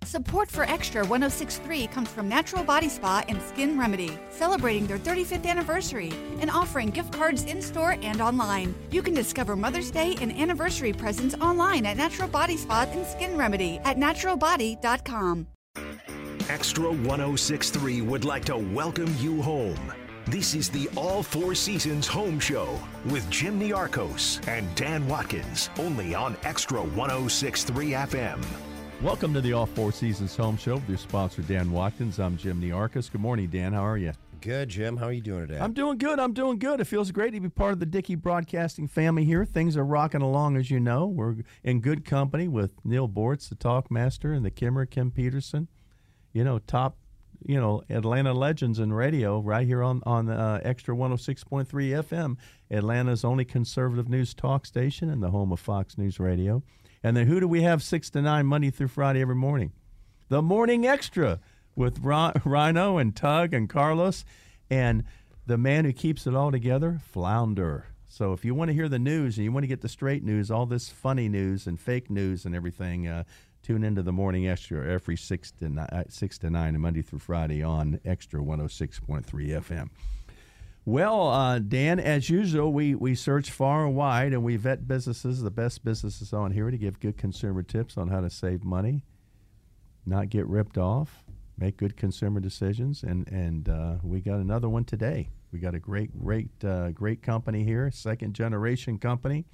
Support for Extra 106.3 comes from Natural Body Spa and Skin Remedy, celebrating their 35th anniversary and offering gift cards in-store and online. You can discover Mother's Day and anniversary presents online at Natural Body Spa and Skin Remedy at naturalbody.com. Extra 106.3 would like to welcome you home. This is the All Four Seasons Home Show with Jim Niarchos and Dan Watkins, only on Extra 106.3 FM. Welcome to the All Four Seasons Home Show with your sponsor, Dan Watkins. I'm Jim Niarchos. Good morning, Dan. How are you? Good, Jim. How are you doing today? I'm doing good. It feels great to be part of the Dickey Broadcasting family here. Things are rocking along, as you know. We're in good company with Neil Bortz, the Talkmaster, and the Kimmer, Kim Peterson. Top Atlanta legends in radio right here on Extra 106.3 FM, Atlanta's only conservative news talk station and the home of Fox News Radio. And then who do we have 6 to 9 Monday through Friday every morning? The Morning Extra with Rhino and Tug and Carlos and the man who keeps it all together, Flounder. So if you want to hear the news and you want to get the straight news, all this funny news and fake news and everything, tune into the Morning Extra every 6 to 9 Monday through Friday on Extra 106.3 FM. Well, Dan, as usual, we search far and wide and we vet businesses, the best businesses on here, to give good consumer tips on how to save money, not get ripped off, make good consumer decisions, and we got another one today. We got a great company here, second generation company.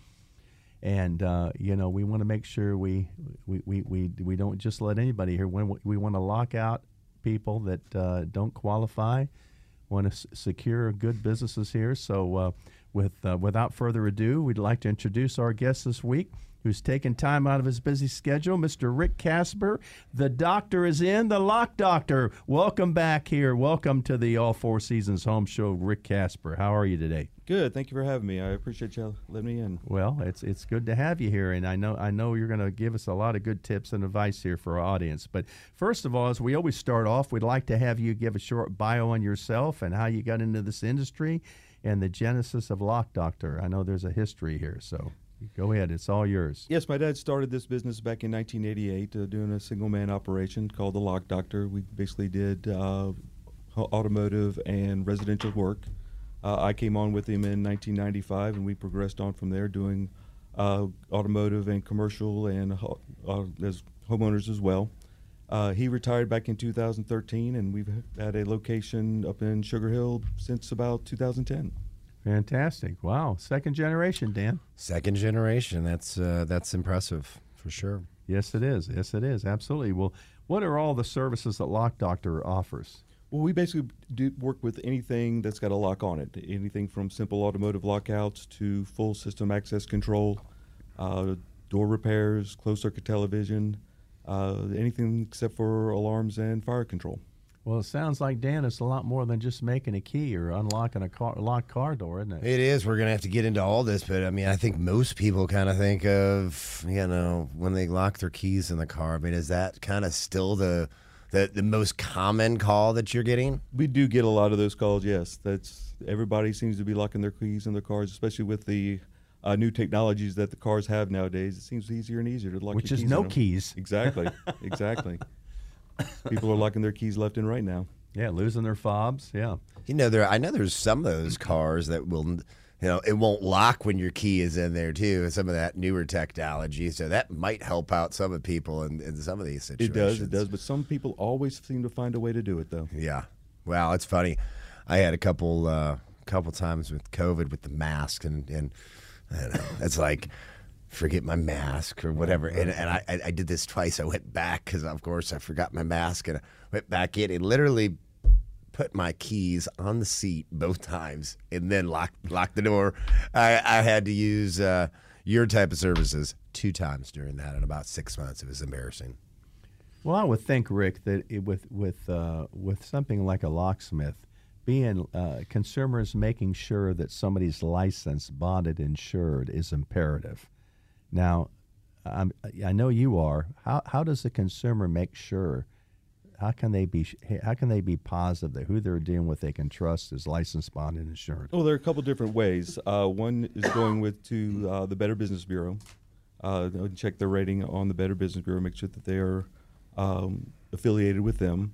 And we want to make sure we don't just let anybody here. We want to lock out people that don't qualify. Want to secure good businesses here. So, without further ado, we'd like to introduce our guest this week, who's taken time out of his busy schedule, Mr. Rick Casper. The doctor is in, the Lock Doctor. Welcome back here. Welcome to the All Four Seasons Home Show, Rick Casper. How are you today? Good. Thank you for having me. I appreciate you letting me in. Well, it's good to have you here, and I know you're going to give us a lot of good tips and advice here for our audience. But first of all, as we always start off, we'd like to have you give a short bio on yourself and how you got into this industry and the genesis of Lock Doctor. I know there's a history here, so go ahead. It's all yours. Yes, my dad started this business back in 1988 doing a single-man operation called the Lock Doctor. We basically did automotive and residential work. I came on with him in 1995, and we progressed on from there doing automotive and commercial and as homeowners as well. He retired back in 2013, and we've had a location up in Sugar Hill since about 2010. Fantastic. Wow. Second generation, Dan. Second generation. That's impressive for sure. Yes, it is. Absolutely. Well, what are all the services that Lock Doctor offers? Well, we basically do work with anything that's got a lock on it. Anything from simple automotive lockouts to full system access control, door repairs, closed circuit television, anything except for alarms and fire control. Well, it sounds like, Dan, it's a lot more than just making a key or unlocking a locked car door, isn't it? It is. We're going to have to get into all this, but I mean, I think most people kind of think of, when they lock their keys in the car. I mean, is that kind of still the most common call that you're getting? We do get a lot of those calls, yes. Everybody seems to be locking their keys in their cars, especially with the new technologies that the cars have nowadays. It seems easier and easier to lock your keys. Which is no keys. Exactly. People are locking their keys left and right now. Yeah, losing their fobs, yeah. I know there's some of those cars that will, it won't lock when your key is in there too. Some of that newer technology, so that might help out some of people in some of these situations. It does, but some people always seem to find a way to do it, though. Yeah. Wow, it's funny. I had a couple times with COVID with the mask, and I don't know, it's like, forget my mask or whatever. And I did this twice. I went back because, of course, I forgot my mask, and I went back in and literally put my keys on the seat both times and then lock the door. I had to use your type of services 2 times during that in about 6 months. It was embarrassing. Well, I would think, Rick, that with something like a locksmith, being consumers making sure that somebody's licensed, bonded, insured is imperative. Now, I know you are. How does the consumer make sure? How can they be positive that who they're dealing with they can trust is licensed, bonded, and insured? Well, there are a couple different ways. One is going to the Better Business Bureau. Check their rating on the Better Business Bureau. Make sure that they are affiliated with them.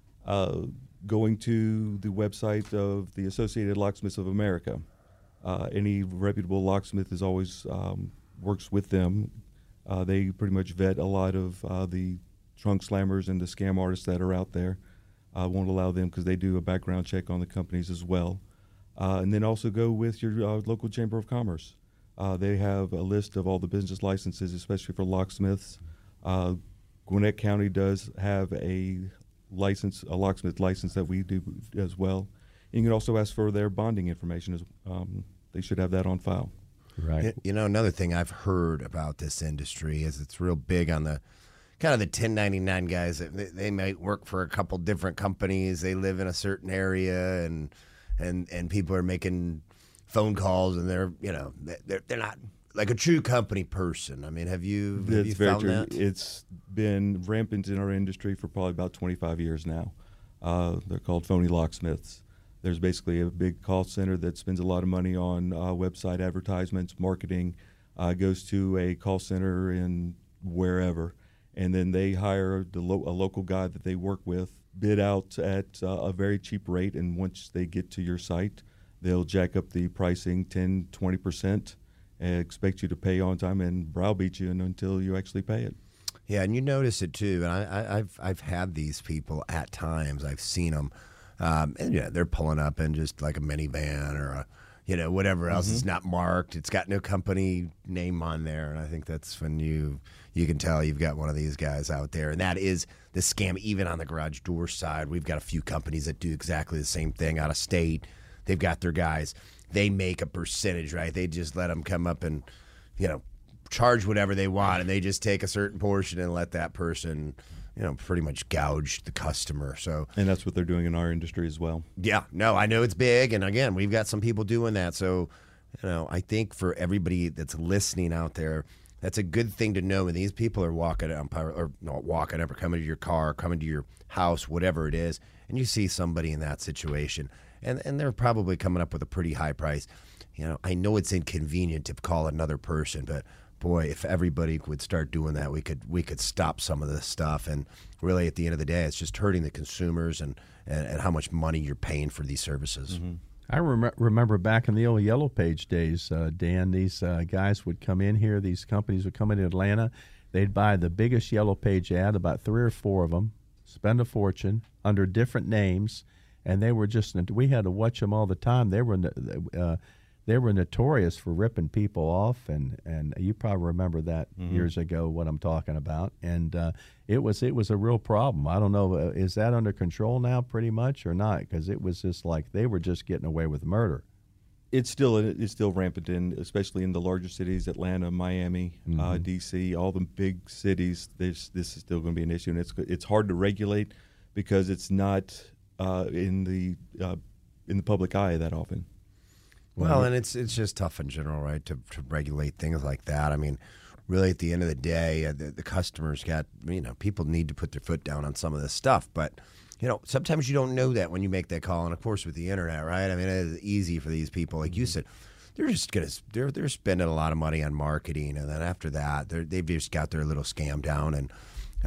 Going to the website of the Associated Locksmiths of America. Any reputable locksmith is always works with them. They pretty much vet a lot of the trunk slammers and the scam artists that are out there. Won't allow them because they do a background check on the companies as well. And then also go with your local Chamber of Commerce. They have a list of all the business licenses, especially for locksmiths. Gwinnett County does have a locksmith license that we do as well. And you can also ask for their bonding information. They should have that on file. Right. You know, another thing I've heard about this industry is it's real big on the kind of the 1099 guys. They might work for a couple different companies. They live in a certain area, and people are making phone calls, and they're not like a true company person. I mean, have you found that? It's been rampant in our industry for probably about 25 years now. They're called phony locksmiths. There's basically a big call center that spends a lot of money on website advertisements, marketing, goes to a call center in wherever, and then they hire a local guy that they work with, bid out at a very cheap rate, and once they get to your site, they'll jack up the pricing 10, 20%, and expect you to pay on time and browbeat you until you actually pay it. Yeah, and you notice it too. And I've had these people at times. I've seen them, and yeah, they're pulling up in just like a minivan or whatever else is not marked. It's got no company name on there, and I think that's when you can tell you've got one of these guys out there. And that is the scam. Even on the garage door side, we've got a few companies that do exactly the same thing out of state. They've got their guys. They make a percentage, right? They just let them come up and, charge whatever they want, and they just take a certain portion and let that person, pretty much gouge the customer. So, and that's what they're doing in our industry as well. Yeah, no, I know it's big, and again, we've got some people doing that. So, I think for everybody that's listening out there, that's a good thing to know. When these people are walking up, or not walking up, or coming to your car, coming to your house, whatever it is, and you see somebody in that situation, and they're probably coming up with a pretty high price. I know it's inconvenient to call another person, but boy, if everybody would start doing that, we could stop some of this stuff. And really, at the end of the day, it's just hurting the consumers and how much money you're paying for these services. Mm-hmm. I remember back in the old Yellow Page days, Dan, these guys would come in here, these companies would come in Atlanta, they'd buy the biggest Yellow Page ad, about 3 or 4 of them, spend a fortune under different names, and they were just, we had to watch them all the time. They were notorious for ripping people off, and you probably remember that years ago, what I'm talking about. And it was a real problem. I don't know, is that under control now pretty much or not? Because it was just like they were just getting away with murder. It's still rampant, especially in the larger cities, Atlanta, Miami, D.C., all the big cities. This is still going to be an issue, and it's hard to regulate because it's not in the public eye that often. Well, and it's just tough in general, right, to regulate things like that. I mean, really, at the end of the day, the customers got, people need to put their foot down on some of this stuff. But, sometimes you don't know that when you make that call. And, of course, with the Internet, right? I mean, it is easy for these people. Like you said, they're just they're spending a lot of money on marketing. And then after that, they've just got their little scam down. And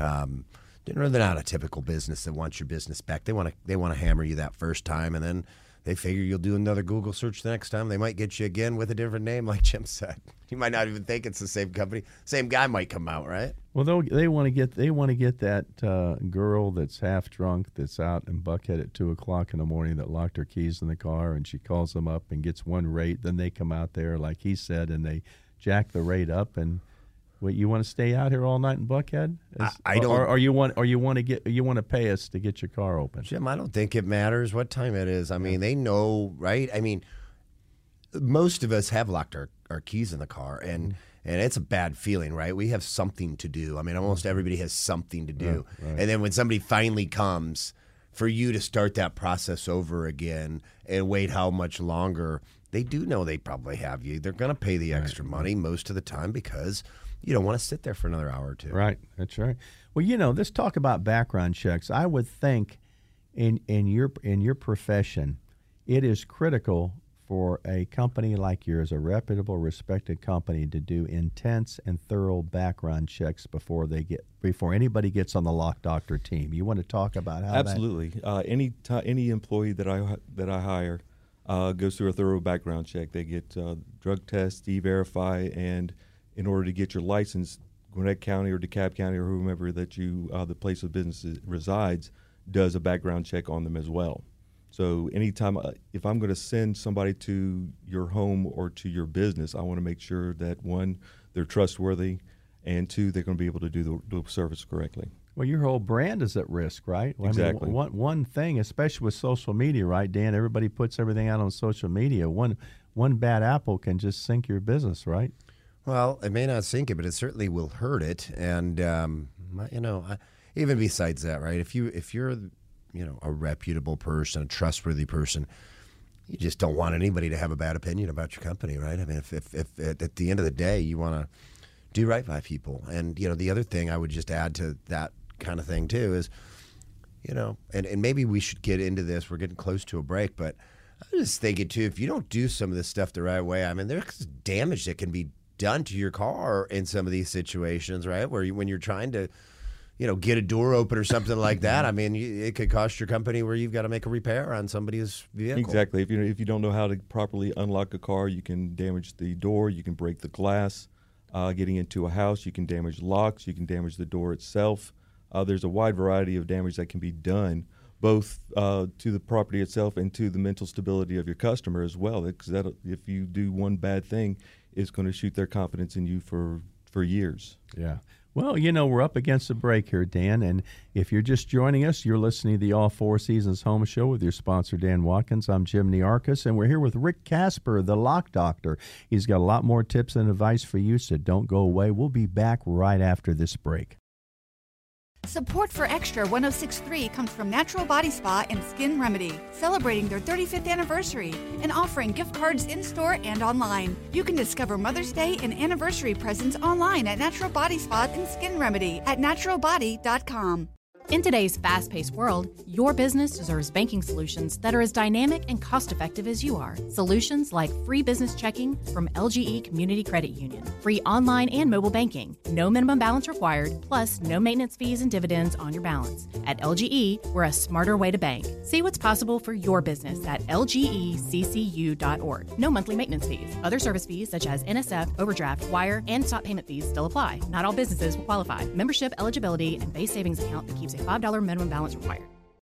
they're not a typical business that wants your business back. They want to hammer you that first time, and then they figure you'll do another Google search the next time. They might get you again with a different name, like Jim said. You might not even think it's the same company. Same guy might come out, right? Well, they want to get that girl that's half drunk that's out in Buckhead at 2:00 in the morning that locked her keys in the car, and she calls them up and gets one rate. Then they come out there, like he said, and they jack the rate up. And what, you want to stay out here all night in Buckhead? I don't. Or you want to pay us to get your car open? Jim, I don't think it matters what time it is. I mean, they know, right? I mean, most of us have locked our keys in the car, and it's a bad feeling, right? We have something to do. I mean, almost everybody has something to do. Right. And then when somebody finally comes, for you to start that process over again and wait how much longer, they do know they probably have you. They're going to pay the extra money most of the time because you don't want to sit there for another hour or two. Right, that's right. Well, let's talk about background checks. I would think in your profession, it is critical for a company like yours, a reputable, respected company, to do intense and thorough background checks before anybody gets on the Lock Doctor team? You want to talk about how Absolutely. Any employee that I hire goes through a thorough background check. They get drug tests, E-Verify, and in order to get your license, Gwinnett County or DeKalb County or whomever that the place of business resides does a background check on them as well. So anytime, if I'm going to send somebody to your home or to your business, I want to make sure that, one, they're trustworthy, and two, they're going to be able to do the service correctly. Well, your whole brand is at risk, right? Well, Exactly. I mean, one thing, especially with social media, right, Dan? Everybody puts everything out on social media. One bad apple can just sink your business, right? Well, it may not sink it, but it certainly will hurt it. And even besides that, right? If you're a reputable person, a trustworthy person, you just don't want anybody to have a bad opinion about your company, right? I mean, if at the end of the day you want to do right by people, and the other thing I would just add to that kind of thing too is, and maybe we should get into this. We're getting close to a break, but I was just thinking too, if you don't do some of this stuff the right way, I mean, there's damage that can be done to your car in some of these situations, right? When you're trying to get a door open or something like that. I mean, it could cost your company where you've got to make a repair on somebody's vehicle. Exactly. If you don't know how to properly unlock a car, you can damage the door, you can break the glass. Getting into a house, you can damage locks, you can damage the door itself. There's a wide variety of damage that can be done, both to the property itself and to the mental stability of your customer as well. Because if you do one bad thing, it's going to shoot their confidence in you for years. Yeah. Well, we're up against a break here, Dan, and if you're just joining us, you're listening to the All Four Seasons Home Show with your sponsor, Dan Watkins. I'm Jim Niarchos, and we're here with Rick Casper, the Lock Doctor. He's got a lot more tips and advice for you, so don't go away. We'll be back right after this break. Support for Extra 106.3 comes from Natural Body Spa and Skin Remedy, celebrating their 35th anniversary and offering gift cards in-store and online. You can discover Mother's Day and anniversary presents online at Natural Body Spa and Skin Remedy at naturalbody.com. In today's fast-paced world, your business deserves banking solutions that are as dynamic and cost-effective as you are. Solutions like free business checking from LGE Community Credit Union, free online and mobile banking, no minimum balance required, plus no maintenance fees and dividends on your balance. At LGE, we're a smarter way to bank. See what's possible for your business at lgeccu.org. No monthly maintenance fees. Other service fees such as NSF, overdraft, wire, and stop payment fees still apply. Not all businesses will qualify. Membership eligibility and base savings account that keeps a $5 minimum balance required.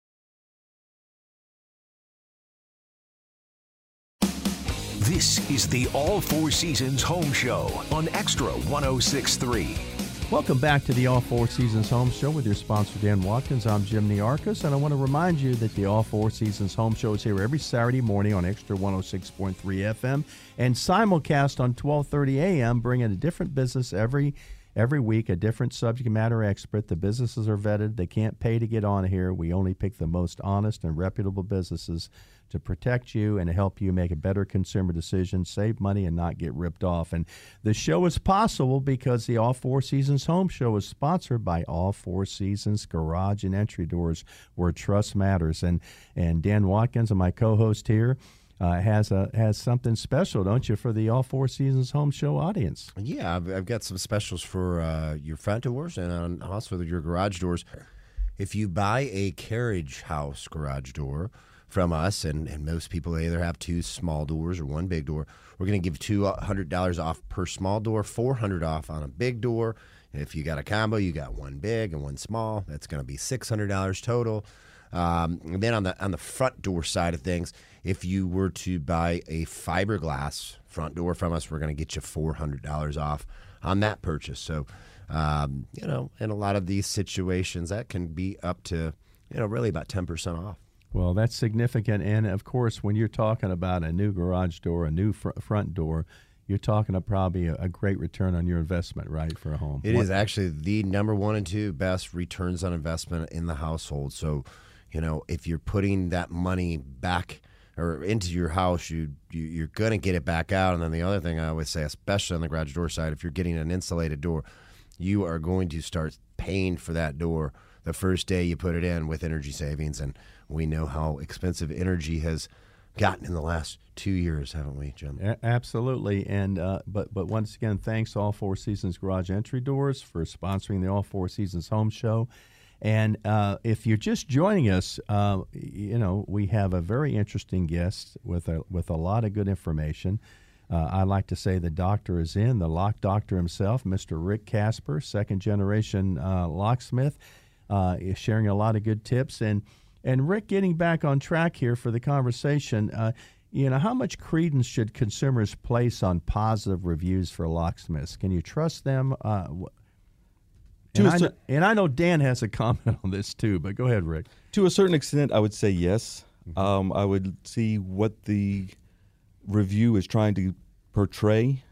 This is the All Four Seasons Home Show on Extra 106.3. Welcome back to the All Four Seasons Home Show with your sponsor, Dan Watkins. I'm Jim Niarchos, and I want to remind you that the All Four Seasons Home Show is here every Saturday morning on Extra 106.3 FM and simulcast on 12:30 a.m., bringing a different business every week, a different subject matter expert. The businesses are vetted. They can't pay to get on here. We only pick the most honest and reputable businesses to protect you and to help you make a better consumer decision, save money, and not get ripped off. And the show is possible because the All Four Seasons Home Show is sponsored by All Four Seasons Garage and Entry Doors, where trust matters. And Dan Watkins, my co-host here, has something special, don't you, for the All Four Seasons Home Show audience? Yeah, I've got some specials for your front doors and also your garage doors. If you buy a Carriage House garage door from us, and most people either have two small doors or one big door, we're going to give $200 off per small door, $400 off on a big door. And if you got a combo, you got one big and one small, that's going to be $600 total. And then on the front door side of things, if you were to buy a fiberglass front door from us, we're going to get you $400 off on that purchase. So, in a lot of these situations, that can be up to, really about 10% off. Well, that's significant. And, of course, when you're talking about a new garage door, a new front door, you're talking about probably a great return on your investment, right, for a home. It is actually the number 1 and 2 best returns on investment in the household. So, if you're putting that money back or into your house, you're going to get it back out. And then the other thing I always say, especially on the garage door side, if you're getting an insulated door, you are going to start paying for that door the first day you put it in with energy savings. And we know how expensive energy has gotten in the last 2 years, haven't we, Jim? Absolutely. And but once again, thanks to All Four Seasons Garage Entry Doors for sponsoring the All Four Seasons Home Show. And if you're just joining us, we have a very interesting guest with a lot of good information. I like to say the doctor is in, the lock doctor himself, Mr. Rick Casper, second-generation locksmith, is sharing a lot of good tips. And Rick, getting back on track here for the conversation, how much credence should consumers place on positive reviews for locksmiths? Can you trust them? And I know Dan has a comment on this too, but go ahead, Rick. To a certain extent, I would say yes. I would see what the review is trying to portray.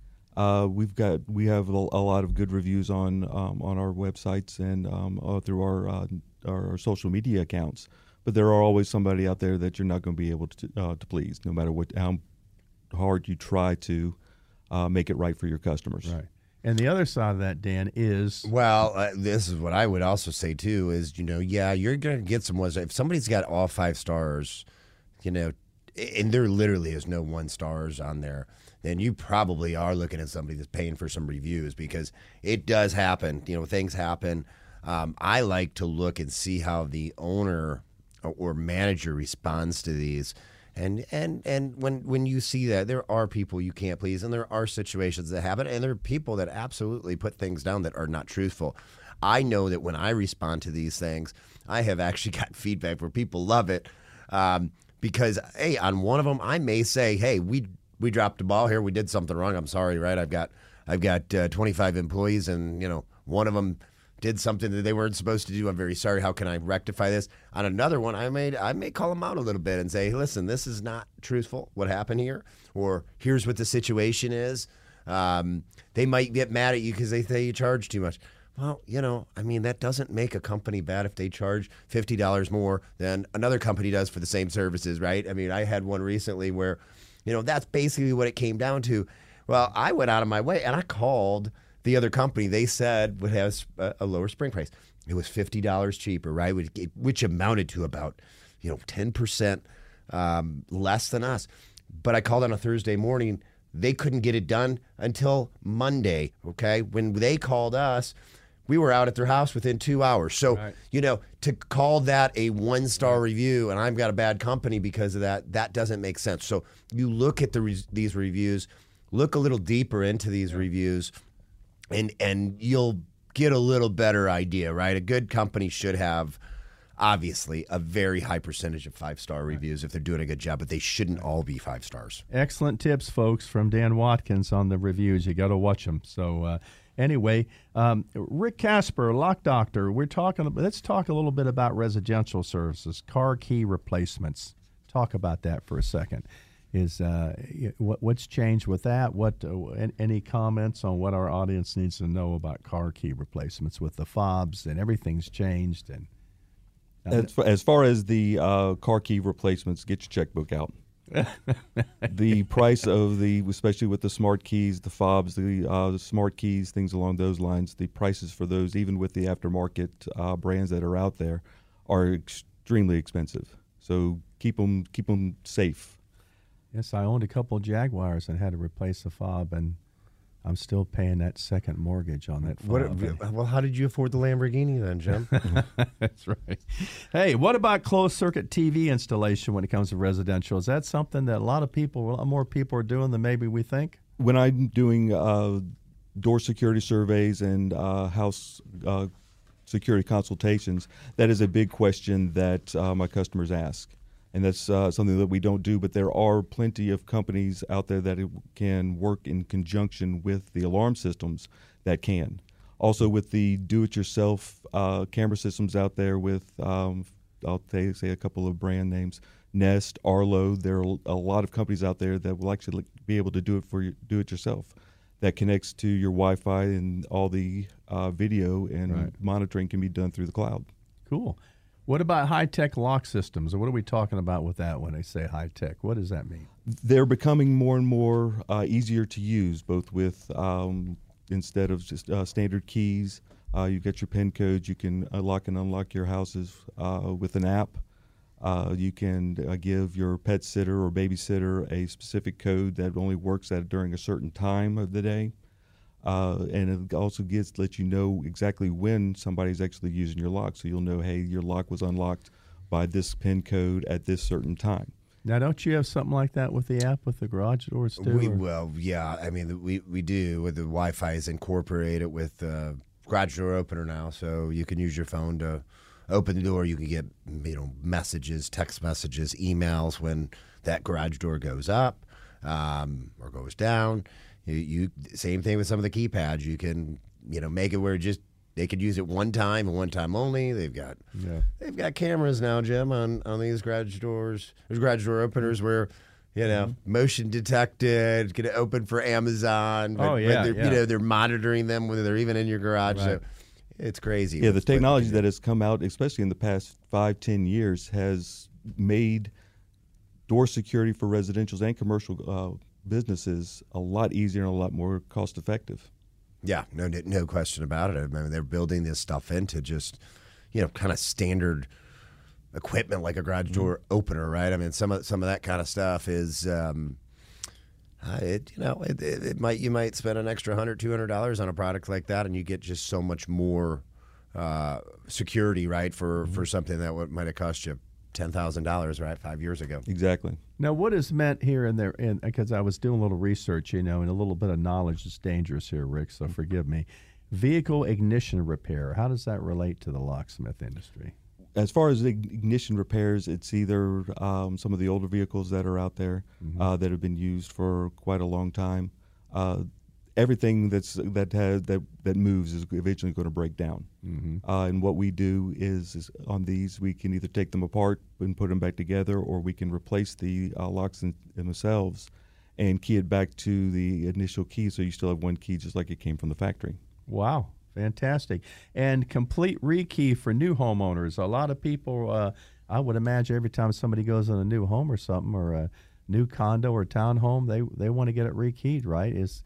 We have a lot of good reviews on our websites and through our social media accounts. But there are always somebody out there that you're not going to be able to please, no matter how hard you try to make it right for your customers. Right. And the other side of that, Dan, is... Well, this is what I would also say, too, is, you're going to get some ones. If somebody's got all 5 stars, and there literally is no 1 stars on there, then you probably are looking at somebody that's paying for some reviews, because it does happen. Things happen. I like to look and see how the owner or manager responds to these. And when you see that, there are people you can't please, and there are situations that happen, and there are people that absolutely put things down that are not truthful. I know that when I respond to these things, I have actually got feedback where people love it, because, hey, on one of them, I may say, hey, we dropped the ball here, we did something wrong, I'm sorry, right? I've got 25 employees, and one of them did something that they weren't supposed to do. I'm very sorry. How can I rectify this? On another one, I may call them out a little bit and say, hey, listen, this is not truthful, what happened here, or here's what the situation is. They might get mad at you because they say you charge too much. Well, that doesn't make a company bad if they charge $50 more than another company does for the same services, right? I had one recently where, that's basically what it came down to. Well, I went out of my way and I called the other company. They said would have a lower spring price. It was $50 cheaper, right? Which amounted to about 10% less than us. But I called on a Thursday morning. They couldn't get it done until Monday. Okay, when they called us, we were out at their house within 2 hours. So right. To call that a 1-star review, and I've got a bad company because of that doesn't make sense. So you look at these reviews, look a little deeper into these reviews. And you'll get a little better idea, right? A good company should have, obviously, a very high percentage of 5-star reviews if they're doing a good job, but they shouldn't all be 5 stars. Excellent tips, folks, from Dan Watkins on the reviews. You got to watch them. So anyway, Rick Casper, Lock Doctor, let's talk a little bit about residential services, car key replacements. Talk about that for a second. What's changed with that? Any comments on what our audience needs to know about car key replacements with the fobs and everything's changed? And as far as the car key replacements, get your checkbook out. The price of especially with the smart keys, the fobs, the smart keys, things along those lines, the prices for those, even with the aftermarket brands that are out there, are extremely expensive. So keep them safe. Yes, I owned a couple of Jaguars and had to replace the fob, and I'm still paying that second mortgage on that fob. Well, how did you afford the Lamborghini then, Jim? That's right. Hey, what about closed-circuit TV installation when it comes to residential? Is that something that a lot more people are doing than maybe we think? When I'm doing door security surveys and house security consultations, that is a big question that my customers ask. And that's something that we don't do, but there are plenty of companies out there that can work in conjunction with the alarm systems that can. Also with the do-it-yourself camera systems out there with, I'll say a couple of brand names, Nest, Arlo. There are a lot of companies out there that will actually be able to do it yourself. That connects to your Wi-Fi, and all the video and monitoring can be done through the cloud. Cool. What about high-tech lock systems? What are we talking about with that when I say high-tech? What does that mean? They're becoming more and more easier to use, both with instead of just standard keys. You get your PIN codes. You can lock and unlock your houses with an app. You can give your pet sitter or babysitter a specific code that only works during a certain time of the day. And it also lets you know exactly when somebody's actually using your lock. So you'll know, hey, your lock was unlocked by this PIN code at this certain time. Now, don't you have something like that with the app with the garage doors too? Well, yeah. I mean, we do. With the Wi-Fi is incorporated with garage door opener now, so you can use your phone to open the door. You can get messages, text messages, emails when that garage door goes up or goes down. You same thing with some of the keypads. You can make it where they could use it one time and one time only. They've got cameras now, Jim, on these garage doors. There's garage door openers where motion detected, can open for Amazon. They're monitoring them when they're even in your garage. Right. So it's crazy. Yeah, the technology that has come out, especially in the past 5-10 years, has made door security for residential and commercial businesses a lot easier and a lot more cost effective. Yeah, no question about it. I mean, they're building this stuff into just, kind of standard equipment like a garage door opener, right? I mean, some of that kind of stuff is, you might spend an extra $100, $200 on a product like that, and you get just so much more security, right, for something that might have cost you $10,000, right, 5 years ago. Exactly. Now, what is meant here and there, because I was doing a little research, and a little bit of knowledge is dangerous here, Rick, so forgive me. Vehicle ignition repair, how does that relate to the locksmith industry? As far as ignition repairs, it's either some of the older vehicles that are out there that have been used for quite a long time. Everything that moves is eventually going to break down. And what we do is on these, we can either take them apart and put them back together, or we can replace the locks in themselves and key it back to the initial key, so you still have one key just like it came from the factory. Wow, fantastic. And complete rekey for new homeowners. A lot of people, I would imagine every time somebody goes in a new home or something, or a new condo or townhome, they want to get it rekeyed, right? Yes.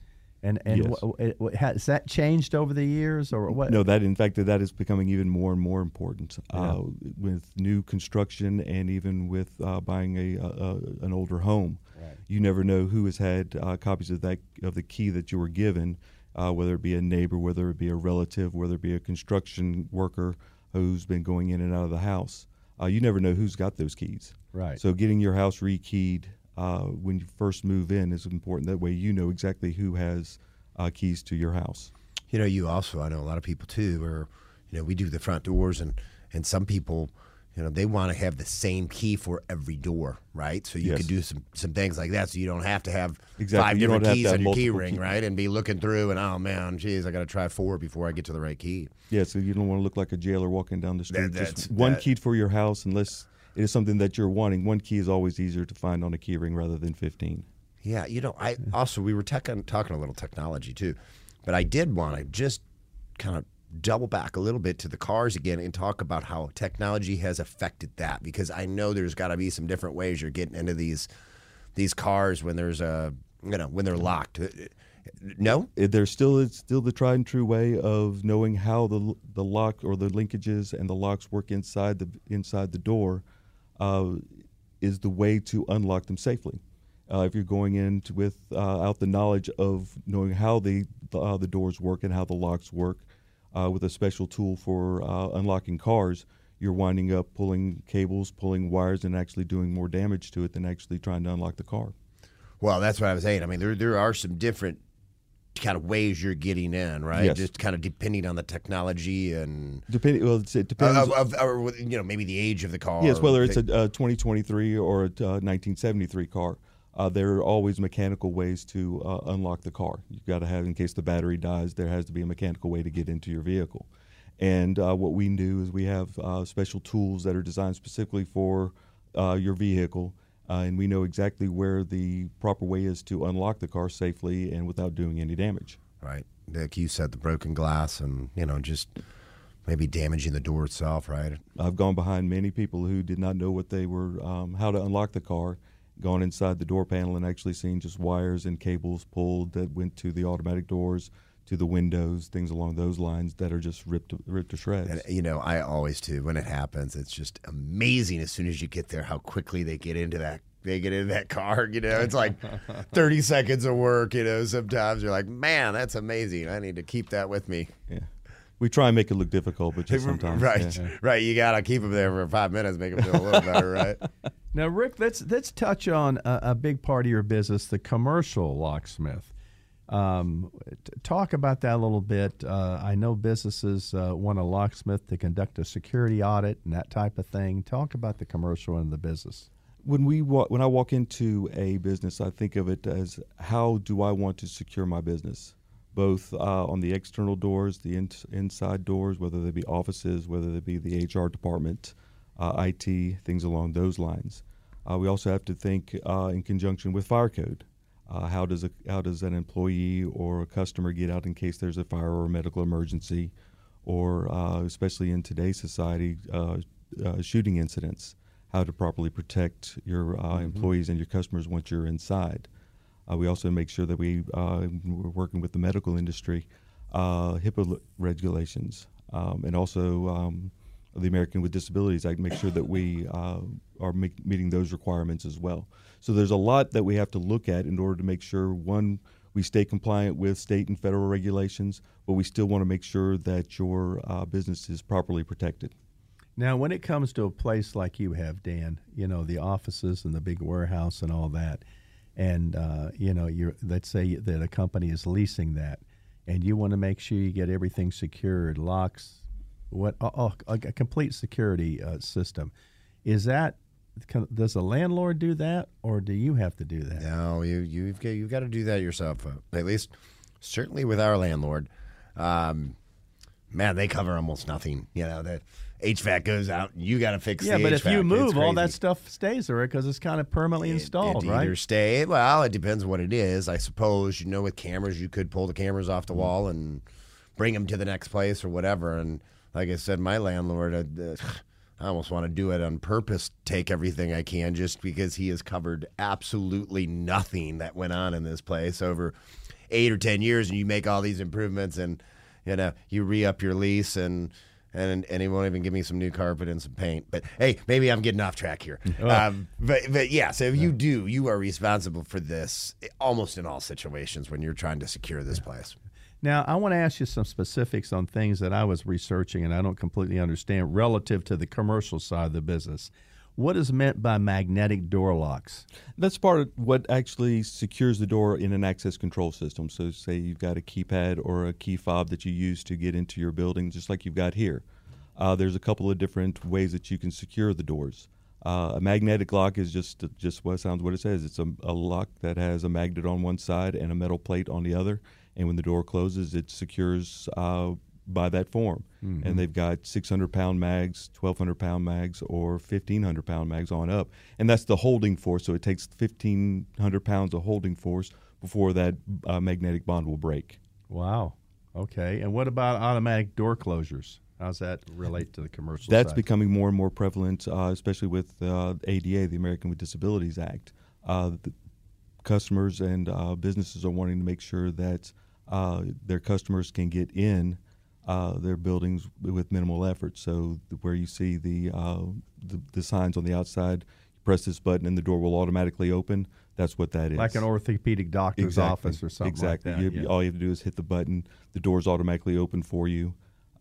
Has that changed over the years, or what? No, that is becoming even more and more important with new construction, and even with buying an older home. Right. You never know who has had copies of the key that you were given, whether it be a neighbor, whether it be a relative, whether it be a construction worker who's been going in and out of the house. You never know who's got those keys. Right. So getting your house rekeyed when you first move in is important. That way you know exactly who has keys to your house. You also, I know a lot of people too, where, we do the front doors, and some people, they want to have the same key for every door, right? So you could do some things like that, so you don't have to have 5 different keys on your key ring, right? And be looking through, and oh man, geez, I got to try 4 before I get to the right key. Yeah, so you don't want to look like a jailer walking down the street. Just one key for your house, unless it is something that you're wanting. One key is always easier to find on a key ring rather than 15. Yeah, I also, we were talking a little technology too, but I did want to just kind of double back a little bit to the cars again and talk about how technology has affected that, because I know there's got to be some different ways you're getting into these cars when there's when they're locked. No, there's still the tried and true way of knowing how the lock or the linkages and the locks work inside the door. Is the way to unlock them safely. If you're going in without the knowledge of knowing how the doors work and how the locks work, with a special tool for unlocking cars, you're winding up pulling cables, pulling wires, and actually doing more damage to it than actually trying to unlock the car. Well, that's what I was saying. I mean, there are some different kind of ways you're getting in, right? Yes. Just kind of depending on the technology and it depends maybe the age of the car. Yes, whether it's a 2023 or a 1973 car, there are always mechanical ways to unlock the car. You've got to have, in case the battery dies, there has to be a mechanical way to get into your vehicle. And what we do is we have special tools that are designed specifically for your vehicle. And we know exactly where the proper way is to unlock the car safely and without doing any damage. Right. Like you said, the broken glass and, just maybe damaging the door itself, right? I've gone behind many people who did not know what they were, how to unlock the car, gone inside the door panel and actually seen just wires and cables pulled that went to the automatic doors, to the windows, things along those lines that are just ripped to shreds. And, you know, I always do. When it happens, it's just amazing as soon as you get there how quickly they get into that. They get in that car, you know, it's like 30 seconds of work, you know, sometimes you're like, man, that's amazing. I need to keep that with me. Yeah. We try and make it look difficult, but just sometimes. Right, yeah. right. You got to keep them there for 5 minutes, make them feel a little better, right? Now, Rick, let's touch on a big part of your business, the commercial locksmith. Talk about that a little bit. I know businesses want a locksmith to conduct a security audit and that type of thing. Talk about the commercial and the business. When I walk into a business, I think of it as how do I want to secure my business, both on the external doors, the inside doors, whether they be offices, whether they be the HR department, IT, things along those lines. We also have to think in conjunction with fire code. How does an employee or a customer get out in case there's a fire or a medical emergency, or especially in today's society, shooting incidents? How to properly protect your employees and your customers once you're inside. We also make sure that we're working with the medical industry, HIPAA regulations, and also the American with Disabilities Act, make sure that we are meeting those requirements as well. So there's a lot that we have to look at in order to make sure, one, we stay compliant with state and federal regulations, but we still want to make sure that your business is properly protected. Now, when it comes to a place like you have, Dan, you know, the offices and the big warehouse and all that, and, you know, let's say that a company is leasing that, and you want to make sure you get everything secured, locks, a complete security system. Does the landlord do that, or do you have to do that? No, you've got to do that yourself. At least, certainly with our landlord. Man, they cover almost nothing. You know, the HVAC goes out, and you got to fix the HVAC. Yeah, but if you move, all that stuff stays there because it's kind of permanently installed, right? Either stay. Well, it depends what it is. I suppose, you know, with cameras, you could pull the cameras off the wall and bring them to the next place or whatever. And like I said, my landlord, I almost want to do it on purpose, take everything I can, just because he has covered absolutely nothing that went on in this place over 8 or 10 years, and you make all these improvements, and you know, you re-up your lease, and he won't even give me some new carpet and some paint. But hey, maybe I'm getting off track here. But yeah, so you are responsible for this almost in all situations when you're trying to secure this place. Now, I want to ask you some specifics on things that I was researching and I don't completely understand relative to the commercial side of the business. What is meant by magnetic door locks? That's part of what actually secures the door in an access control system. So say you've got a keypad or a key fob that you use to get into your building, just like you've got here. There's a couple of different ways that you can secure the doors. A magnetic lock is just what it says. It's a lock that has a magnet on one side and a metal plate on the other. And when the door closes, it secures by that form. Mm-hmm. And they've got 600-pound mags, 1,200-pound mags, or 1,500-pound mags on up. And that's the holding force. So it takes 1,500 pounds of holding force before that magnetic bond will break. Wow. Okay. And what about automatic door closures? How's that relate to the commercial That's side? becoming more and more prevalent, especially with ADA, the American with Disabilities Act. The customers and businesses are wanting to make sure that their customers can get in their buildings with minimal effort. So where you see the signs on the outside, you press this button and the door will automatically open. That's what that is. Like an orthopedic doctor's office or something like that. Exactly. All you have to do is hit the button. The door's automatically open for you.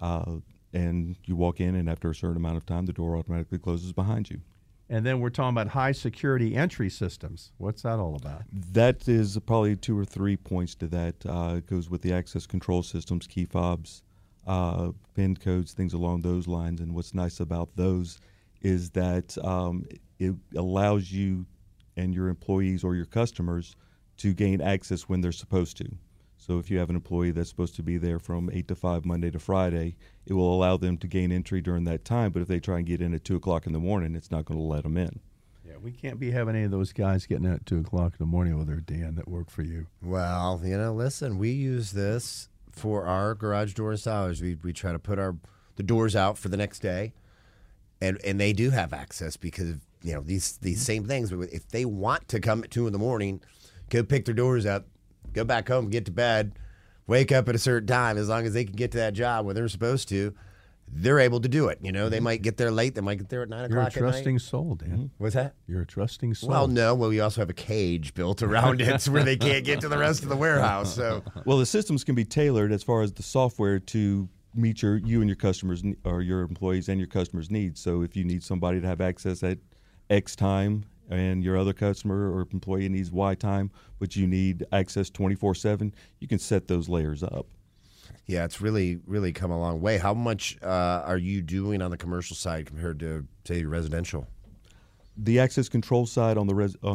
And you walk in, and after a certain amount of time, the door automatically closes behind you. And then we're talking about high security entry systems. What's that all about? That is probably 2 or 3 points to that. It goes with the access control systems, key fobs, PIN codes, things along those lines. And what's nice about those is that it allows you and your employees or your customers to gain access when they're supposed to. So if you have an employee that's supposed to be there from 8 to 5, Monday to Friday, it will allow them to gain entry during that time. But if they try and get in at 2 o'clock in the morning, it's not going to let them in. Yeah, we can't be having any of those guys getting in at 2 o'clock in the morning over there, Dan, that work for you. Well, listen, we use this for our garage door installers. We try to put the doors out for the next day, and they do have access because of, these same things. If they want to come at 2 in the morning, go pick their doors up, go back home, get to bed, wake up at a certain time. As long as they can get to that job when they're supposed to, they're able to do it. You know, they might get there late. They might get there at 9 o'clock at night. You're a trusting soul, Dan. What's that? You're a trusting soul. Well, no. Well, we also have a cage built around it where they can't get to the rest of the warehouse. So, well, the systems can be tailored as far as the software to meet you and your customers, or your employees and your customers' needs. So if you need somebody to have access at X time and your other customer or employee needs Y time, but you need access 24/7, you can set those layers up. yeah, it's really, really come a long way. How much are you doing on the commercial side compared to, say, residential? The access control side on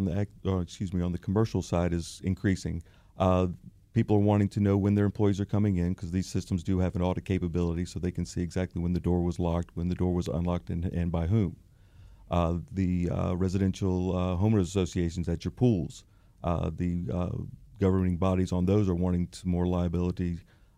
the commercial side is increasing. People are wanting to know when their employees are coming in, because these systems do have an audit capability, so they can see exactly when the door was locked, when the door was unlocked, and by whom. The residential homeowners associations at your pools, the governing bodies on those are wanting some more liability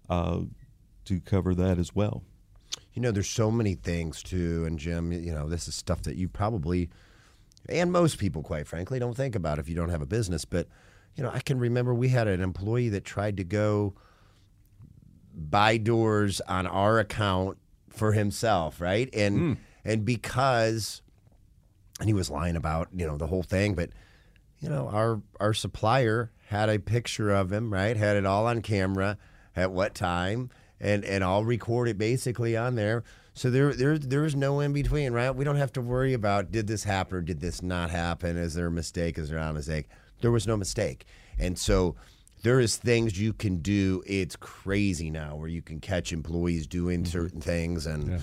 to cover that as well. You know, there's so many things too, and Jim, you know, this is stuff that you probably, and most people, quite frankly, don't think about if you don't have a business. But, you know, I can remember we had an employee that tried to go buy doors on our account for himself, right? And because, and he was lying about, you know, the whole thing, but, you know, our supplier had a picture of him, right? Had it all on camera at what time, and all recorded basically on there. So there's no in between, right? We don't have to worry about, did this happen or did this not happen? Is there a mistake? Is there not a mistake? There was no mistake. And so there is things you can do. It's crazy now where you can catch employees doing certain things, and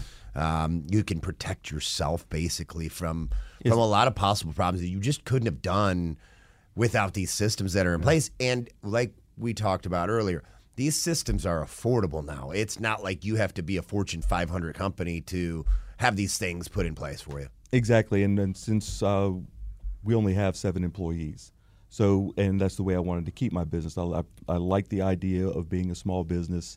you can protect yourself basically from a lot of possible problems that you just couldn't have done without these systems that are in place. And like we talked about earlier, these systems are affordable now. It's not like you have to be a Fortune 500 company to have these things put in place for you. Exactly, and since we only have 7 employees, and that's the way I wanted to keep my business. I like the idea of being a small business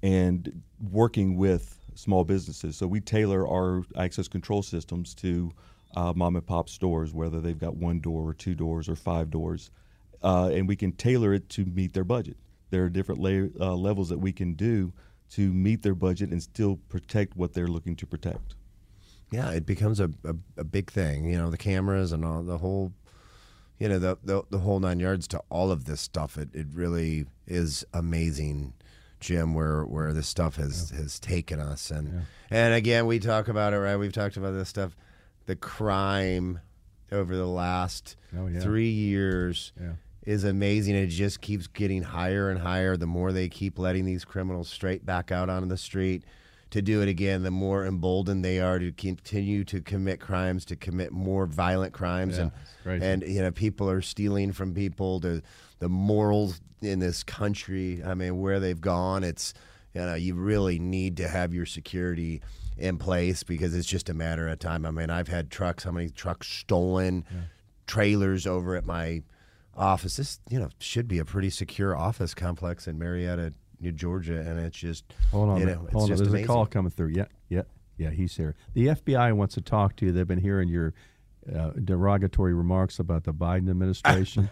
and working with small businesses. So we tailor our access control systems to mom and pop stores, whether they've got 1 door or 2 doors or 5 doors, and we can tailor it to meet their budget. There are different levels that we can do to meet their budget and still protect what they're looking to protect. Yeah, it becomes a big thing. You know, the cameras and all the whole, you know, the whole 9 yards to all of this stuff. It really is amazing, Jim, where this stuff has taken us. And again, we talk about it, right? We've talked about this stuff. The crime over the last 3 years is amazing. It just keeps getting higher and higher. The more they keep letting these criminals straight back out onto the street to do it again, the more emboldened they are to continue to commit crimes, to commit more violent crimes. And you know, people are stealing from people. The morals in this country, I mean, where they've gone, it's, you know, you really need to have your security in place, because it's just a matter of time. I mean, I've had how many trucks stolen, trailers over at my office. This, you know, should be a pretty secure office complex in Marietta, New Georgia, and it's just, hold on, you know, it's just There's amazing. a call coming through. Yeah, he's here. The FBI wants to talk to you. They've been hearing your derogatory remarks about the Biden administration.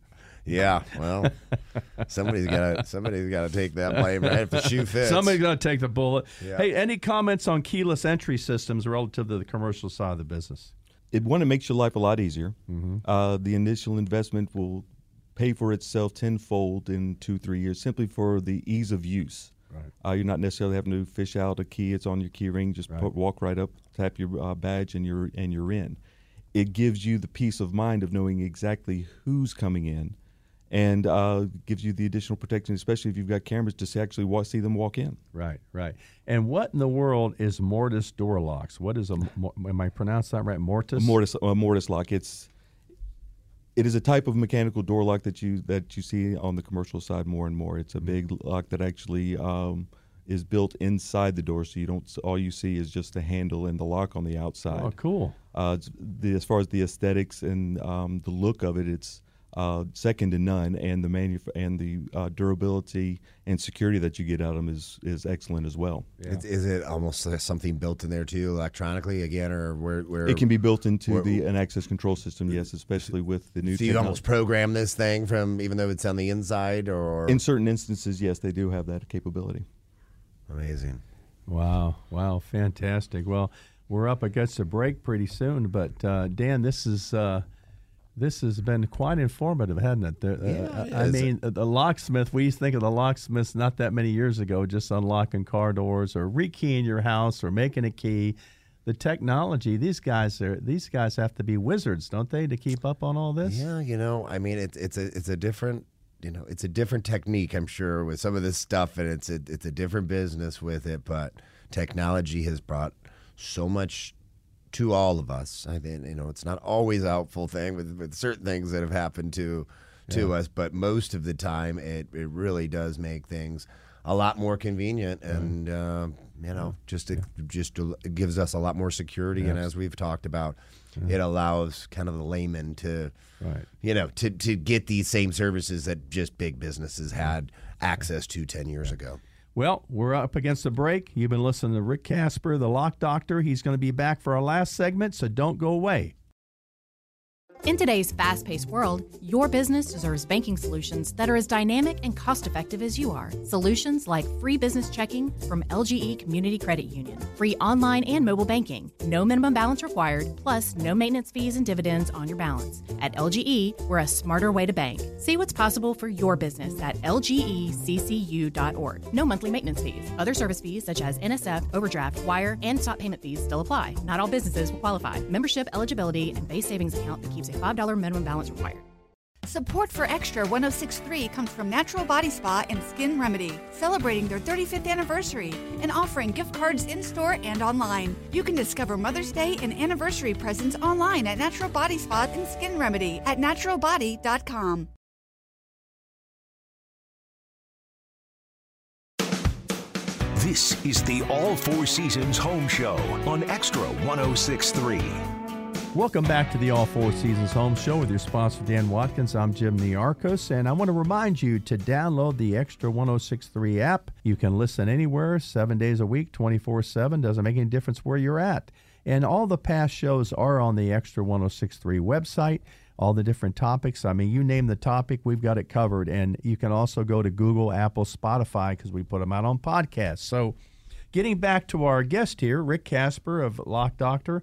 Yeah, well, somebody's got to take that blame, right? If the shoe fits, Somebody's got to take the bullet. Yeah. Hey, any comments on keyless entry systems relative to the commercial side of the business? It makes your life a lot easier. The initial investment will pay for itself tenfold in 2-3 years, simply for the ease of use. Right. You're not necessarily having to fish out a key. It's on your key ring. Just walk right up, tap your badge, and you're in. It gives you the peace of mind of knowing exactly who's coming in, and gives you the additional protection, especially if you've got cameras to actually see them walk in. Right. And what in the world is Mortise door locks? What is am I pronouncing that right? Mortise? Mortise lock. It is a type of mechanical door lock that you see on the commercial side more and more. It's a big lock that actually is built inside the door, so all you see is just the handle and the lock on the outside. Oh, cool. As far as the aesthetics and the look of it, it's second to none, and the durability and security that you get out of them is excellent as well. Yeah. Is it almost something built in there too, electronically again, or where it can be built into an access control system? Yes, especially with the new. So you almost program this thing from, even though it's on the inside, or in certain instances, yes, they do have that capability. Amazing. Wow, fantastic. Well, we're up against a break pretty soon, but Dan, this has been quite informative, hasn't it? I mean, the locksmith, we used to think of the locksmiths not that many years ago, just unlocking car doors or rekeying your house or making a key. The technology, these guys have to be wizards, don't they, to keep up on all this? Yeah, I mean, it's a different, it's a different technique, I'm sure, with some of this stuff, and it's a different business with it, but technology has brought so much to all of us. I think, it's not always a helpful thing with certain things that have happened to us, but most of the time it really does make things a lot more convenient, and it gives us a lot more security. And as we've talked about, it allows kind of the layman to to get these same services that just big businesses had access to 10 years ago. Well, we're up against the break. You've been listening to Rick Casper, the Lock Doctor. He's going to be back for our last segment, so don't go away. In today's fast-paced world, your business deserves banking solutions that are as dynamic and cost-effective as you are. Solutions like free business checking from LGE Community Credit Union, free online and mobile banking, no minimum balance required, plus no maintenance fees and dividends on your balance. At LGE, we're a smarter way to bank. See what's possible for your business at lgeccu.org. No monthly maintenance fees. Other service fees such as NSF, overdraft, wire, and stop payment fees still apply. Not all businesses will qualify. Membership eligibility and base savings account that keeps a $5 minimum balance required. Support for Extra 106.3 comes from Natural Body Spa and Skin Remedy, celebrating their 35th anniversary and offering gift cards in-store and online. You can discover Mother's Day and anniversary presents online at Natural Body Spa and Skin Remedy at naturalbody.com. This is the All Four Seasons Home Show on Extra 106.3. Welcome back to the All Four Seasons Home Show with your sponsor, Dan Watkins. I'm Jim Niarchos, and I want to remind you to download the Extra 106.3 app. You can listen anywhere, 7 days a week, 24/7. Doesn't make any difference where you're at. And all the past shows are on the Extra 106.3 website, all the different topics. I mean, you name the topic, we've got it covered. And you can also go to Google, Apple, Spotify, because we put them out on podcasts. So getting back to our guest here, Rick Casper of Lock Doctor,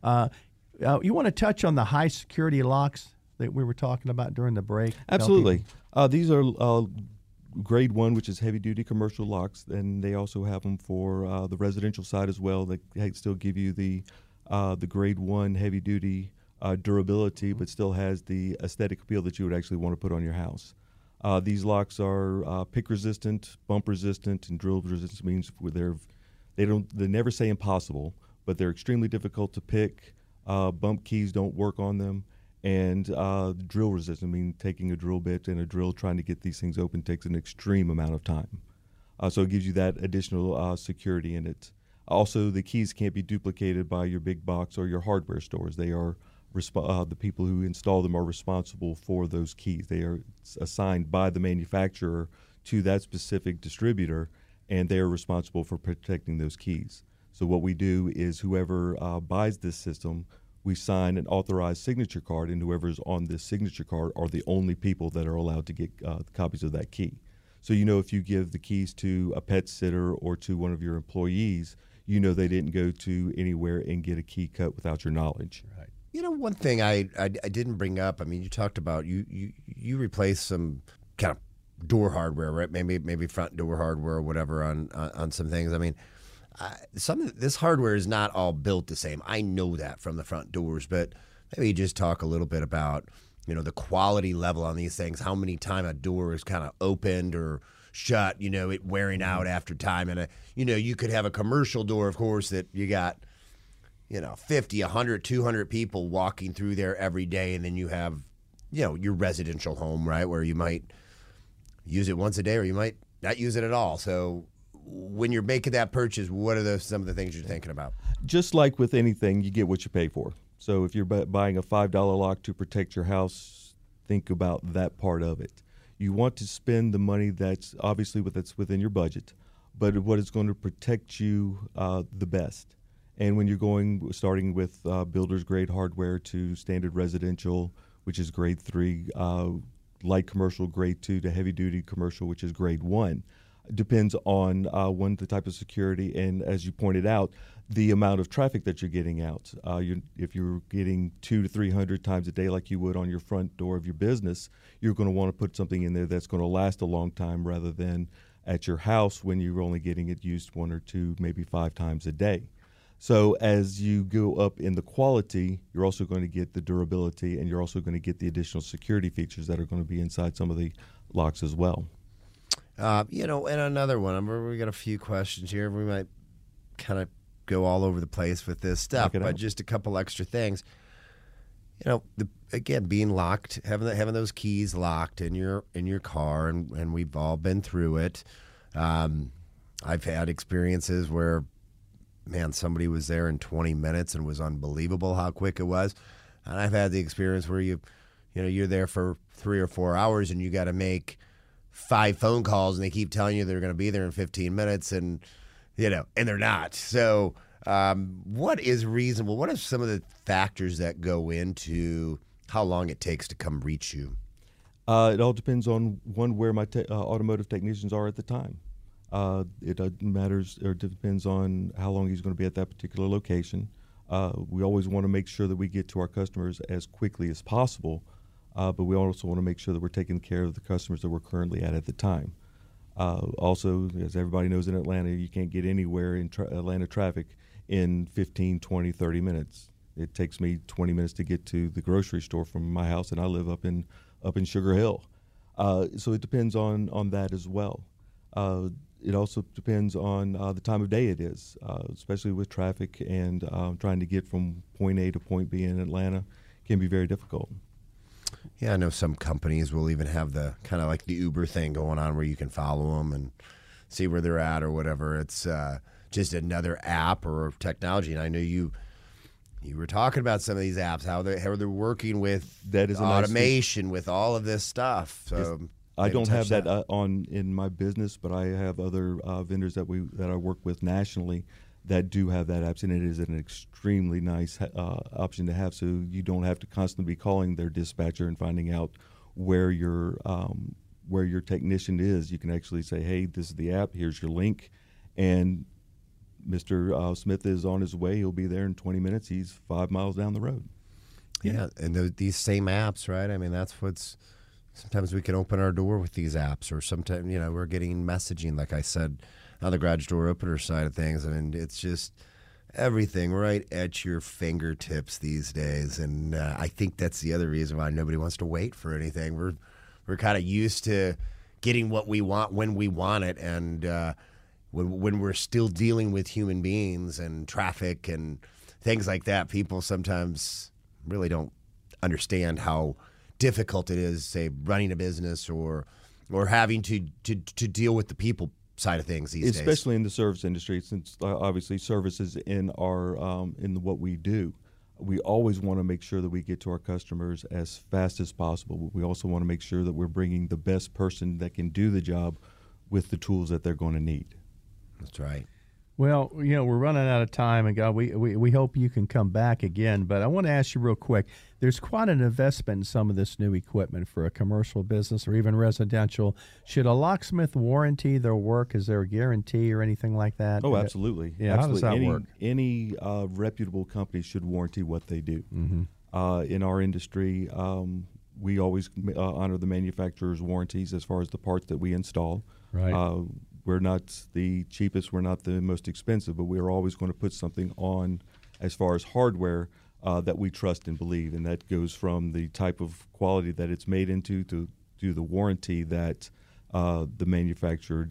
you want to touch on the high security locks that we were talking about during the break? Absolutely. These are grade 1, which is heavy duty commercial locks, and they also have them for the residential side as well. They still give you the grade 1 heavy duty durability, but still has the aesthetic appeal that you would actually want to put on your house. These locks are pick resistant, bump resistant, and drill resistant. Means they never say impossible, but they're extremely difficult to pick. Bump keys don't work on them, and drill resistant, I mean taking a drill bit and a drill trying to get these things open takes an extreme amount of time. So it gives you that additional security in it. Also, the keys can't be duplicated by your big box or your hardware stores. They are the people who install them are responsible for those keys. They are assigned by the manufacturer to that specific distributor, and they are responsible for protecting those keys. So what we do is whoever buys this system, we sign an authorized signature card, and whoever's on this signature card are the only people that are allowed to get copies of that key. So if you give the keys to a pet sitter or to one of your employees, they didn't go to anywhere and get a key cut without your knowledge. Right. One thing I didn't bring up, I mean, you talked about you replaced some kind of door hardware, right? Maybe front door hardware or whatever on some things. I mean, this hardware is not all built the same. I know that from the front doors, but maybe just talk a little bit about, the quality level on these things, how many times a door is kind of opened or shut, it wearing out after time. And, you could have a commercial door, of course, that you got, 50, 100, 200 people walking through there every day. And then you have, your residential home, right, where you might use it once a day or you might not use it at all. So when you're making that purchase, what are some of the things you're thinking about? Just like with anything, you get what you pay for. So if you're buying a $5 lock to protect your house, think about that part of it. You want to spend the money that's obviously that's within your budget, but what is going to protect you the best. And when you're starting with builder's grade hardware to standard residential, which is grade 3, light commercial grade 2 to heavy duty commercial, which is grade 1, depends on the type of security, and as you pointed out, the amount of traffic that you're getting out. If you're getting 200 to 300 times a day like you would on your front door of your business, you're going to want to put something in there that's going to last a long time rather than at your house when you're only getting it used 1 or 2, maybe 5 times a day. So as you go up in the quality, you're also going to get the durability, and you're also going to get the additional security features that are going to be inside some of the locks as well. And another one, we got a few questions here. We might kind of go all over the place with this stuff, but just a couple extra things. Again, being locked, having those keys locked in your car, and we've all been through it. I've had experiences where, man, somebody was there in 20 minutes and it was unbelievable how quick it was. And I've had the experience where you're there for 3 or 4 hours and you got to make 5 phone calls, and they keep telling you they're going to be there in 15 minutes, and they're not. So what is reasonable? What are some of the factors that go into how long it takes to come reach you? It all depends on, where my automotive technicians are at the time. It matters, or depends on how long he's going to be at that particular location. We always want to make sure that we get to our customers as quickly as possible, but we also want to make sure that we're taking care of the customers that we're currently at the time. Also, as everybody knows, in Atlanta, you can't get anywhere in Atlanta traffic in 15, 20, 30 minutes. It takes me 20 minutes to get to the grocery store from my house, and I live up in Sugar Hill. So it depends on that as well. It also depends on the time of day it is, especially with traffic and trying to get from point A to point B in Atlanta can be very difficult. Yeah, I know some companies will even have the kind of like the Uber thing going on where you can follow them and see where they're at or whatever. It's just another app or technology. And I know you were talking about some of these apps, how they're working with that is automation, with all of this stuff. So I don't have that in my business, but I have other vendors that I work with nationally that do have that apps, and it is an extremely nice option to have. So you don't have to constantly be calling their dispatcher and finding out where your technician is. You can actually say, "Hey, this is the app. Here's your link," and Mr. Smith is on his way. He'll be there in 20 minutes. He's 5 miles down the road. Yeah, and these same apps, right? I mean, that's what's. Sometimes we can open our door with these apps, or sometimes, we're getting messaging, like I said, on the garage door opener side of things. I mean, it's just everything right at your fingertips these days. And I think that's the other reason why nobody wants to wait for anything. We're kind of used to getting what we want when we want it. And when we're still dealing with human beings and traffic and things like that, people sometimes really don't understand how difficult it is, say, running a business or having to deal with the people side of things these days. Especially in the service industry, since obviously service is in our in what we do. We always want to make sure that we get to our customers as fast as possible. We also want to make sure that we're bringing the best person that can do the job with the tools that they're going to need. That's right. Well, we're running out of time, and God, we hope you can come back again. But I want to ask you real quick. There's quite an investment in some of this new equipment for a commercial business or even residential. Should a locksmith warranty their work? Is there a guarantee or anything like that? Oh, absolutely. Yeah, absolutely. How does that work? Any reputable company should warranty what they do. Mm-hmm. In our industry, we always honor the manufacturer's warranties as far as the parts that we install. Right. We're not the cheapest, we're not the most expensive, but we're always going to put something on as far as hardware that we trust and believe, and that goes from the type of quality that it's made into to the warranty that the manufacturer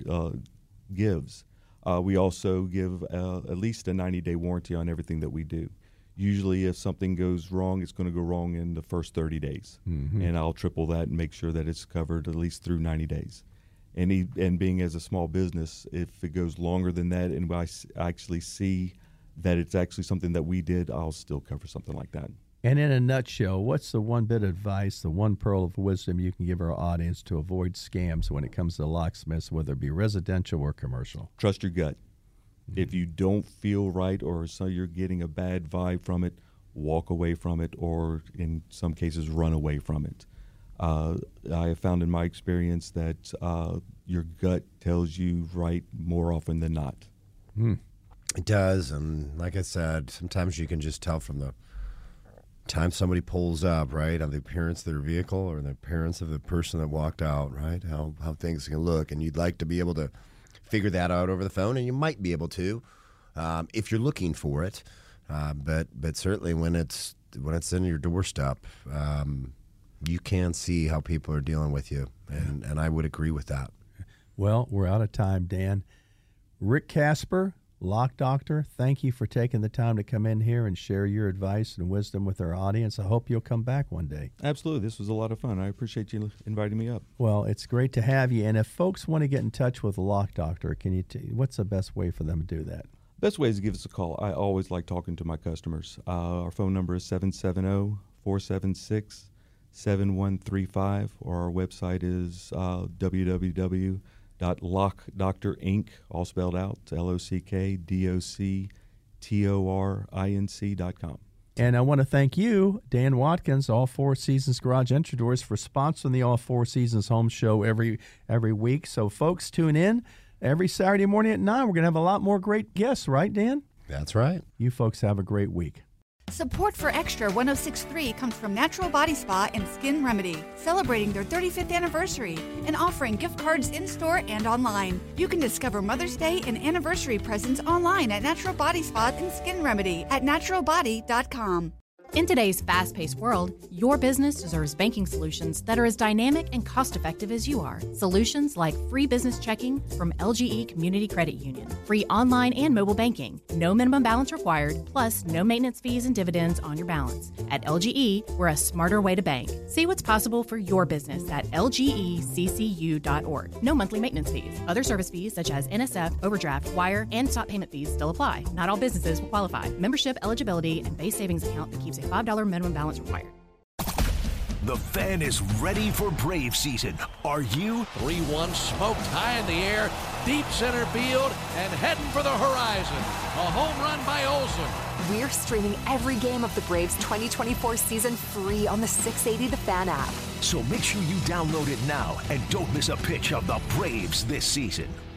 gives. We also give at least a 90-day warranty on everything that we do. Usually if something goes wrong, it's going to go wrong in the first 30 days, and I'll triple that and make sure that it's covered at least through 90 days. And being as a small business, if it goes longer than that and I actually see that it's actually something that we did, I'll still cover something like that. And in a nutshell, what's the one bit of advice, the one pearl of wisdom you can give our audience to avoid scams when it comes to locksmiths, whether it be residential or commercial? Trust your gut. If you don't feel right or so you're getting a bad vibe from it, walk away from it, or in some cases run away from it. I have found in my experience that your gut tells you right more often than not. It does, and like I said, sometimes you can just tell from the time somebody pulls up, right, on the appearance of their vehicle or the appearance of the person that walked out, right, how things can look, and you'd like to be able to figure that out over the phone, and you might be able to if you're looking for it, but certainly when it's in your doorstep, you can see how people are dealing with you, and I would agree with that. Well, we're out of time, Dan. Rick Casper, Lock Doctor, thank you for taking the time to come in here and share your advice and wisdom with our audience. I hope you'll come back one day. Absolutely. This was a lot of fun. I appreciate you inviting me up. Well, it's great to have you. And if folks want to get in touch with the Lock Doctor, what's the best way for them to do that? Best way is to give us a call. I always like talking to my customers. Our phone number is 770-476-7135, or our website is www.lockdoctorinc, all spelled out, LOCKDOCTORINC.com. And I want to thank you, Dan Watkins, All Four Seasons Garage Entry Doors, for sponsoring the All Four Seasons Home Show every week. So, folks, tune in every Saturday morning at 9. We're going to have a lot more great guests, right, Dan? That's right. You folks have a great week. Support for Extra 106.3 comes from Natural Body Spa and Skin Remedy, celebrating their 35th anniversary and offering gift cards in-store and online. You can discover Mother's Day and anniversary presents online at Natural Body Spa and Skin Remedy at naturalbody.com. In today's fast-paced world, your business deserves banking solutions that are as dynamic and cost-effective as you are. Solutions like free business checking from LGE Community Credit Union, free online and mobile banking, no minimum balance required, plus no maintenance fees and dividends on your balance. At LGE, we're a smarter way to bank. See what's possible for your business at lgeccu.org. No monthly maintenance fees. Other service fees such as NSF, overdraft, wire, and stop payment fees still apply. Not all businesses will qualify. Membership eligibility and base savings account that keeps a $5 minimum balance required. The Fan is ready for Brave season. Are you? 3-1 smoked high in the air, deep center field, and heading for the horizon. A home run by Olsen. We're streaming every game of the Braves 2024 season free on the 680 The Fan app. So make sure you download it now and don't miss a pitch of the Braves this season.